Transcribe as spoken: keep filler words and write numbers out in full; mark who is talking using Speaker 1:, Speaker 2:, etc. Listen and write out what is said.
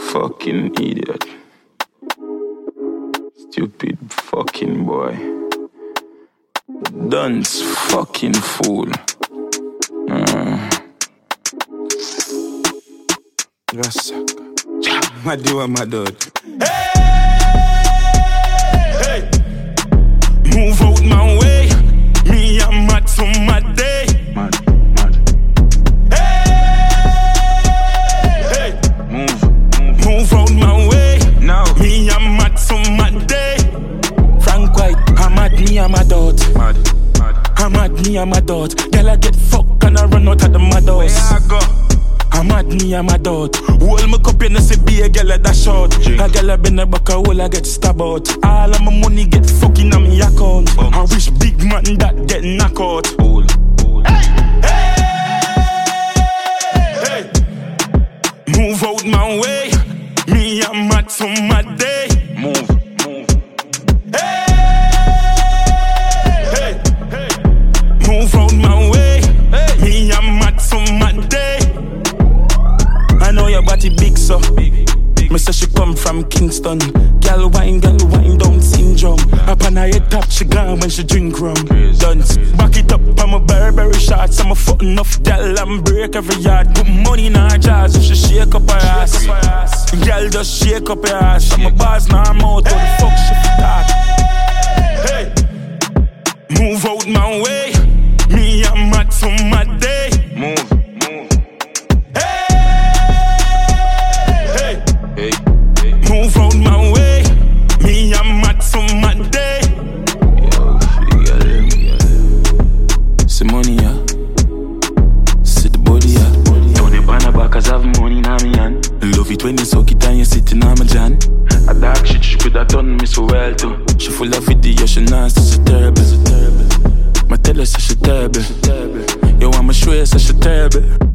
Speaker 1: fucking idiot. Stupid fucking boy. Dunce fucking fool. Uh.
Speaker 2: Yes. My do my dog.
Speaker 3: Hey! Hey! Move out my way. Me I'm mad to my day.
Speaker 1: Mad, mad.
Speaker 3: Hey! Hey!
Speaker 1: Move, move.
Speaker 3: Move out my way.
Speaker 1: Now.
Speaker 3: Me I'm mad to my day. Frank White, I'm mad, me I'm a dot.
Speaker 1: Mad, mad.
Speaker 3: I'm mad, me I'm a dot. Girl I get fucked and I run out of the mad house.
Speaker 1: Where I go?
Speaker 3: I'm mad, me, I'm a dot. Hold my cup in the C B, a girl at that short. A girl I been a buck, a hole I get stabbed out. All of my money get fucking on me account.
Speaker 1: Bums.
Speaker 3: I wish big man that get knocked out.
Speaker 1: Fool, fool.
Speaker 3: Hey, hey, hey. Move out my way. Me, I'm mad to my day.
Speaker 1: Move, move.
Speaker 3: Hey, hey, hey. Move out my way.
Speaker 1: Hey.
Speaker 3: Me, I'm mad to my day. I know your body big, so me say she come from Kingston. Gal wine, gal wine, down syndrome. Up on her head top, she gone when she drink rum. Dance, back it up, I'm a Burberry shots. I'm a foot enough, gal and break every yard. Put money in her jaws if she shake up her ass. Gal just shake up her ass. I'm a bars now, I'm out, how the fuck she talk? Hey, move out my way. Me, I'm mad to my day.
Speaker 1: Move.
Speaker 3: Hey, hey. Move out my way. Me, I'm mad to my day.
Speaker 1: Yo, figure them, yeah.
Speaker 3: See money, yeah. See the body, yeah.
Speaker 1: Don't you ban a back as have money na me hand.
Speaker 3: Love it when you suck it and you sitting on my jan.
Speaker 1: A dark shit she could have done me so well too.
Speaker 3: She full of video, she nasty, she terrible. My tell her say she terrible. Yo, I'ma show you say she terrible.